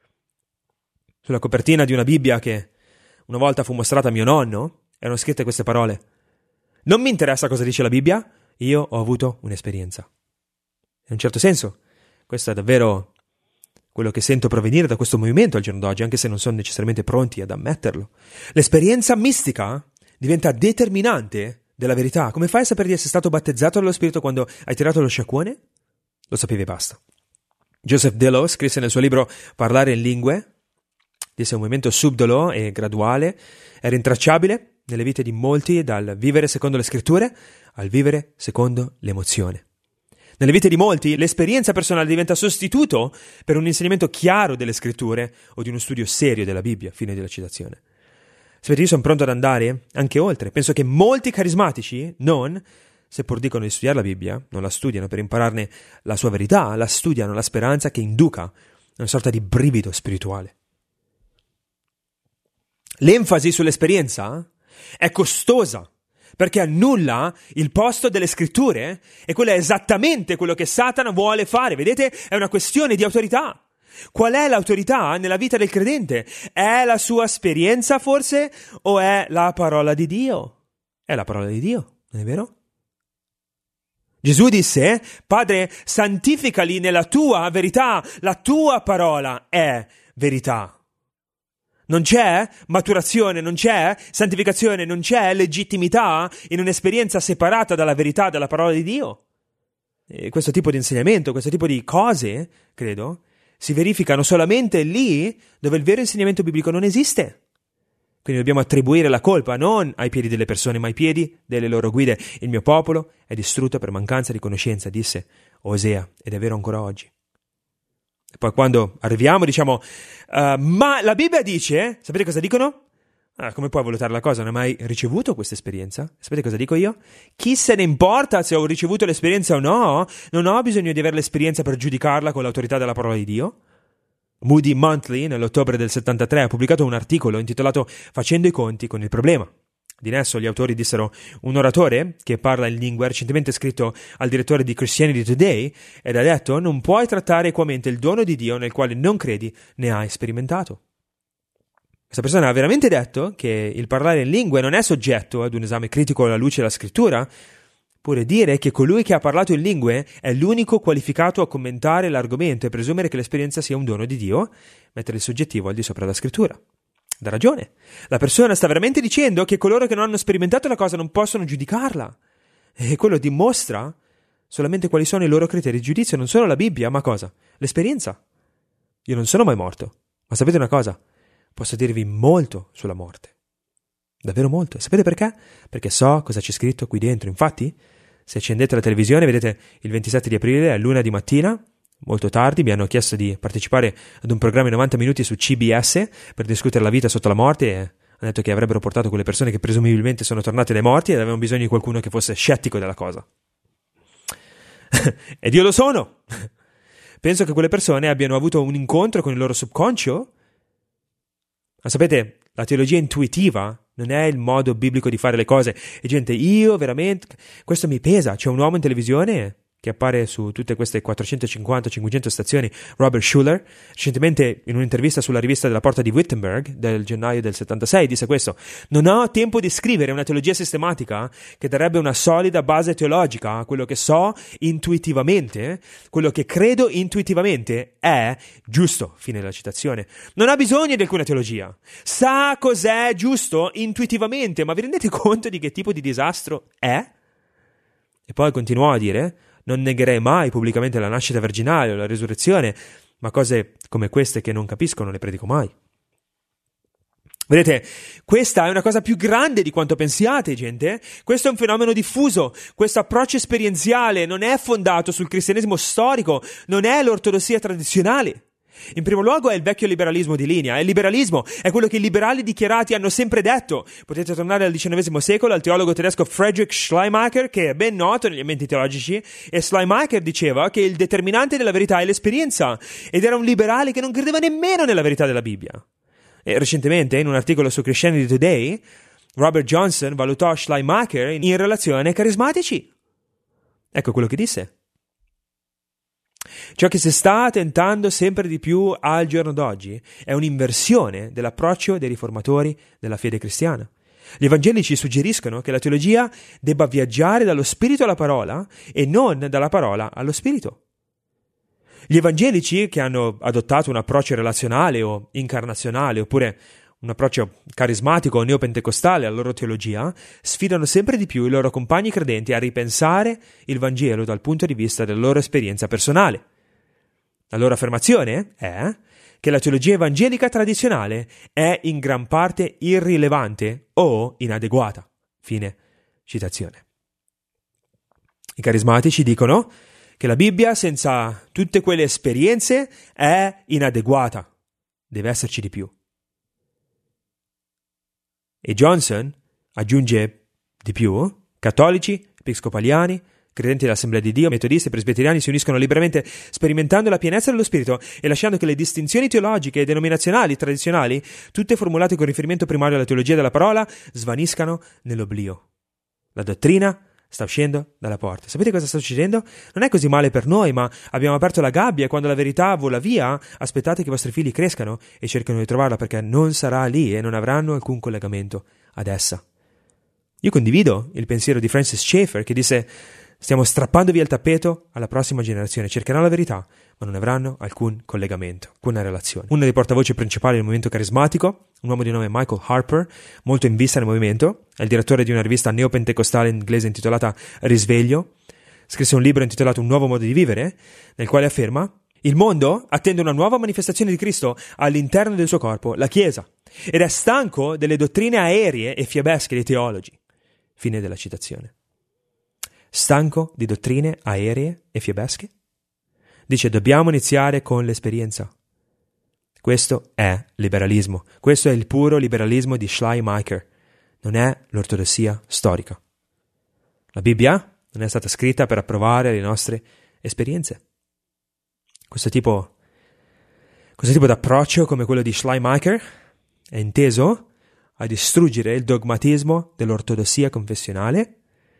Sulla copertina di una Bibbia che una volta fu mostrata a mio nonno, erano scritte queste parole: non mi interessa cosa dice la Bibbia, io ho avuto un'esperienza. In un certo senso, questo è davvero quello che sento provenire da questo movimento al giorno d'oggi, anche se non sono necessariamente pronti ad ammetterlo. L'esperienza mistica diventa determinante della verità. Come fai a sapere di essere stato battezzato dallo Spirito quando hai tirato lo sciacquone? Lo sapevi e basta. Joseph Dello scrisse nel suo libro Parlare in lingue, disse un movimento subdolo e graduale, è rintracciabile nelle vite di molti dal vivere secondo le scritture al vivere secondo l'emozione. Nelle vite di molti l'esperienza personale diventa sostituto per un insegnamento chiaro delle scritture o di uno studio serio della Bibbia, fine della citazione. Sapete, io sono pronto ad andare anche oltre. Penso che molti carismatici non, seppur dicono di studiare la Bibbia, non la studiano per impararne la sua verità, la studiano la speranza che induca una sorta di brivido spirituale. L'enfasi sull'esperienza è costosa, perché annulla il posto delle scritture e quello è esattamente quello che Satana vuole fare. Vedete? È una questione di autorità. Qual è l'autorità nella vita del credente? È la sua esperienza forse o è la parola di Dio? È la parola di Dio, non è vero? Gesù disse: Padre, santificali nella tua verità, la tua parola è verità. Non c'è maturazione, non c'è santificazione, non c'è legittimità in un'esperienza separata dalla verità della parola di Dio. E questo tipo di insegnamento, questo tipo di cose, credo, si verificano solamente lì dove il vero insegnamento biblico non esiste. Quindi dobbiamo attribuire la colpa non ai piedi delle persone, ma ai piedi delle loro guide. Il mio popolo è distrutto per mancanza di conoscenza, disse Osea, ed è vero ancora oggi. E poi quando arriviamo diciamo, uh, ma la Bibbia dice, sapete cosa dicono? Ah, come puoi valutare la cosa? Non hai mai ricevuto questa esperienza? Sapete cosa dico io? Chi se ne importa se ho ricevuto l'esperienza o no? Non ho bisogno di avere l'esperienza per giudicarla con l'autorità della parola di Dio. Moody Monthly, nell'ottobre del settantatré, ha pubblicato un articolo intitolato Facendo i conti con il problema. Di esso gli autori dissero: un oratore che parla in lingua ha recentemente scritto al direttore di Christianity Today ed ha detto: non puoi trattare equamente il dono di Dio nel quale non credi né hai sperimentato. Questa persona ha veramente detto che il parlare in lingue non è soggetto ad un esame critico alla luce della scrittura, pure dire che colui che ha parlato in lingue è l'unico qualificato a commentare l'argomento e presumere che l'esperienza sia un dono di Dio, mettere il soggettivo al di sopra della scrittura. Da ragione. La persona sta veramente dicendo che coloro che non hanno sperimentato la cosa non possono giudicarla. E quello dimostra solamente quali sono i loro criteri di giudizio. Non solo la Bibbia, ma cosa? L'esperienza. Io non sono mai morto. Ma sapete una cosa? Posso dirvi molto sulla morte. Davvero molto. E sapete perché? Perché so cosa c'è scritto qui dentro. Infatti, se accendete la televisione, vedete il ventisette di aprile, a luna di mattina, molto tardi, mi hanno chiesto di partecipare ad un programma di novanta minuti su C B S per discutere la vita sotto la morte e hanno detto che avrebbero portato quelle persone che presumibilmente sono tornate dai morti ed avevano bisogno di qualcuno che fosse scettico della cosa. Ed io lo sono! Penso che quelle persone abbiano avuto un incontro con il loro subconscio. Ma sapete, la teologia intuitiva non è il modo biblico di fare le cose. E gente, io veramente, questo mi pesa. C'è un uomo in televisione che appare su tutte queste quattrocentocinquanta cinquecento stazioni, Robert Schuller, recentemente in un'intervista sulla rivista della Porta di Wittenberg del gennaio del settantasei disse questo: non ho tempo di scrivere una teologia sistematica che darebbe una solida base teologica a quello che so intuitivamente, quello che credo intuitivamente è giusto, fine della citazione. Non ha bisogno di alcuna teologia, sa cos'è giusto intuitivamente, ma vi rendete conto di che tipo di disastro è? E poi continuò a dire: non negherei mai pubblicamente la nascita virginale o la risurrezione, ma cose come queste che non capisco non le predico mai. Vedete, questa è una cosa più grande di quanto pensiate, gente. Questo è un fenomeno diffuso. Questo approccio esperienziale non è fondato sul cristianesimo storico, non è l'ortodossia tradizionale. In primo luogo è il vecchio liberalismo di linea. Il liberalismo è quello che i liberali dichiarati hanno sempre detto. Potete tornare al diciannovesimo secolo, al teologo tedesco Friedrich Schleiermacher, che è ben noto negli ambienti teologici, e Schleiermacher diceva che il determinante della verità è l'esperienza, ed era un liberale che non credeva nemmeno nella verità della Bibbia. E recentemente, in un articolo su Christianity Today, Robert Johnson valutò Schleiermacher in, in relazione ai carismatici. Ecco quello che disse. Ciò che si sta tentando sempre di più al giorno d'oggi è un'inversione dell'approccio dei riformatori della fede cristiana. Gli evangelici suggeriscono che la teologia debba viaggiare dallo spirito alla parola e non dalla parola allo spirito. Gli evangelici, che hanno adottato un approccio relazionale o incarnazionale oppure un approccio carismatico o neopentecostale alla loro teologia, sfidano sempre di più i loro compagni credenti a ripensare il Vangelo dal punto di vista della loro esperienza personale. La loro affermazione è che la teologia evangelica tradizionale è in gran parte irrilevante o inadeguata. Fine citazione. I carismatici dicono che la Bibbia, senza tutte quelle esperienze, è inadeguata. Deve esserci di più. E Johnson aggiunge di più: cattolici, episcopaliani, credenti dell'Assemblea di Dio, metodisti e presbiteriani si uniscono liberamente sperimentando la pienezza dello Spirito e lasciando che le distinzioni teologiche e denominazionali tradizionali, tutte formulate con riferimento primario alla teologia della parola, svaniscano nell'oblio. La dottrina sta uscendo dalla porta. Sapete cosa sta succedendo? Non è così male per noi, ma abbiamo aperto la gabbia e quando la verità vola via, aspettate che i vostri figli crescano e cercano di trovarla, perché non sarà lì e non avranno alcun collegamento ad essa. Io condivido il pensiero di Francis Schaeffer, che disse: stiamo strappando via il tappeto alla prossima generazione, cercheranno la verità, ma non avranno alcun collegamento, alcuna relazione. Uno dei portavoce principali del movimento carismatico, un uomo di nome Michael Harper, molto in vista nel movimento, è il direttore di una rivista neopentecostale inglese intitolata Risveglio, scrisse un libro intitolato Un nuovo modo di vivere, nel quale afferma: il mondo attende una nuova manifestazione di Cristo all'interno del suo corpo, la Chiesa, ed è stanco delle dottrine aeree e fiabesche dei teologi. Fine della citazione. Stanco di dottrine aeree e fiabesche? Dice: dobbiamo iniziare con l'esperienza. Questo è liberalismo. Questo è il puro liberalismo di Schleiermacher. Non è l'ortodossia storica. La Bibbia non è stata scritta per approvare le nostre esperienze. Questo tipo, questo tipo di approccio, come quello di Schleiermacher, è inteso a distruggere il dogmatismo dell'ortodossia confessionale.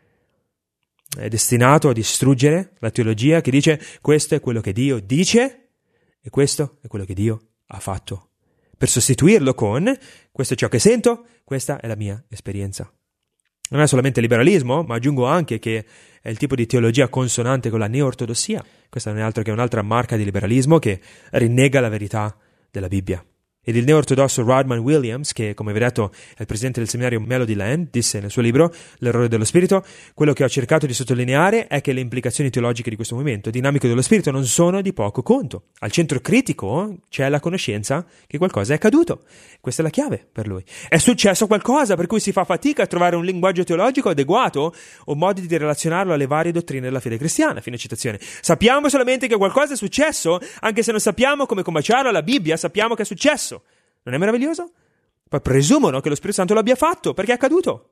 È destinato a distruggere la teologia che dice: questo è quello che Dio dice e questo è quello che Dio ha fatto, per sostituirlo con: questo è ciò che sento, questa è la mia esperienza. Non è solamente liberalismo, ma aggiungo anche che è il tipo di teologia consonante con la neortodossia. Questa non è altro che un'altra marca di liberalismo che rinnega la verità della Bibbia. Ed il neoortodosso Rodman Williams, che come vi ho detto è il presidente del seminario Melody Land, disse nel suo libro L'errore dello spirito: quello che ho cercato di sottolineare è che le implicazioni teologiche di questo movimento dinamico dello spirito non sono di poco conto. Al centro critico c'è la conoscenza che qualcosa è accaduto. Questa è la chiave per lui. È successo qualcosa per cui si fa fatica a trovare un linguaggio teologico adeguato o modi di relazionarlo alle varie dottrine della fede cristiana. Fine citazione. Sappiamo solamente che qualcosa è successo, anche se non sappiamo come combaciarlo alla Bibbia, sappiamo che è successo. Non è meraviglioso? Poi presumono che lo Spirito Santo l'abbia fatto perché è accaduto.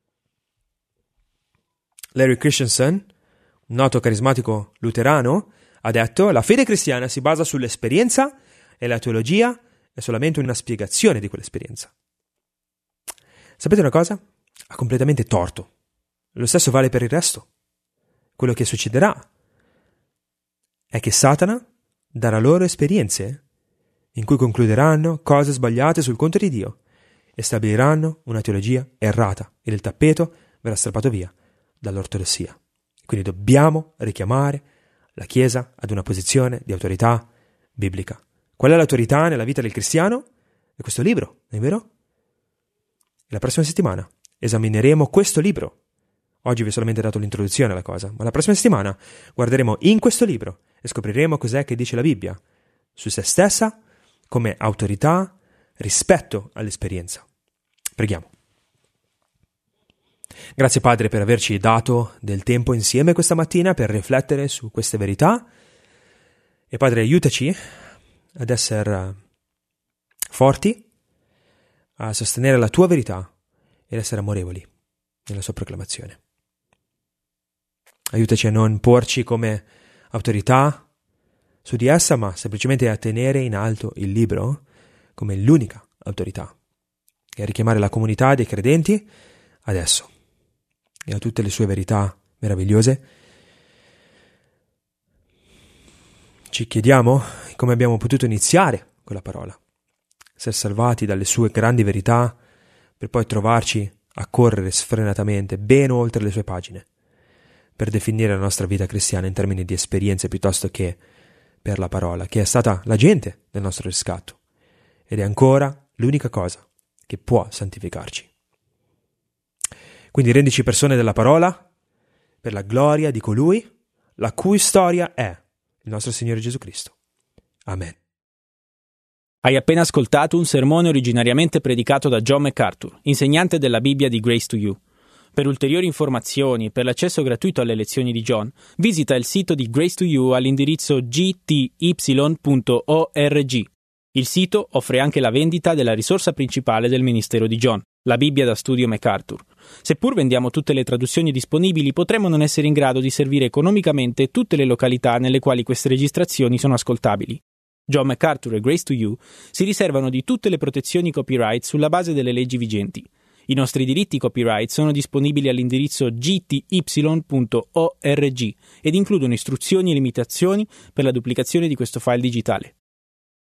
Larry Christensen, un noto carismatico luterano, ha detto: la fede cristiana si basa sull'esperienza e la teologia è solamente una spiegazione di quell'esperienza. Sapete una cosa? Ha completamente torto. Lo stesso vale per il resto. Quello che succederà è che Satana darà loro esperienze in cui concluderanno cose sbagliate sul conto di Dio e stabiliranno una teologia errata e il tappeto verrà strappato via dall'ortodossia. Quindi dobbiamo richiamare la Chiesa ad una posizione di autorità biblica. Qual è l'autorità nella vita del cristiano? È questo libro, è vero? E la prossima settimana esamineremo questo libro. Oggi vi ho solamente dato l'introduzione alla cosa, ma la prossima settimana guarderemo in questo libro e scopriremo cos'è che dice la Bibbia su se stessa come autorità rispetto all'esperienza. Preghiamo. Grazie Padre per averci dato del tempo insieme questa mattina per riflettere su queste verità e Padre aiutaci ad essere forti, a sostenere la Tua verità ed essere amorevoli nella Sua proclamazione. Aiutaci a non porci come autorità su di essa, ma semplicemente a tenere in alto il libro come l'unica autorità e a richiamare la comunità dei credenti adesso e a tutte le sue verità meravigliose. Ci chiediamo come abbiamo potuto iniziare quella parola, essere salvati dalle sue grandi verità per poi trovarci a correre sfrenatamente ben oltre le sue pagine per definire la nostra vita cristiana in termini di esperienze piuttosto che per la parola, che è stata l'agente del nostro riscatto ed è ancora l'unica cosa che può santificarci. Quindi rendici persone della parola per la gloria di colui la cui storia è il nostro Signore Gesù Cristo. Amen. Hai appena ascoltato un sermone originariamente predicato da John MacArthur, insegnante della Bibbia di Grace to You. Per ulteriori informazioni e per l'accesso gratuito alle lezioni di John, visita il sito di Grace to You all'indirizzo g t y punto org. Il sito offre anche la vendita della risorsa principale del ministero di John, la Bibbia da studio MacArthur. Seppur vendiamo tutte le traduzioni disponibili, potremmo non essere in grado di servire economicamente tutte le località nelle quali queste registrazioni sono ascoltabili. John MacArthur e Grace to You si riservano di tutte le protezioni copyright sulla base delle leggi vigenti. I nostri diritti copyright sono disponibili all'indirizzo g t y punto org ed includono istruzioni e limitazioni per la duplicazione di questo file digitale.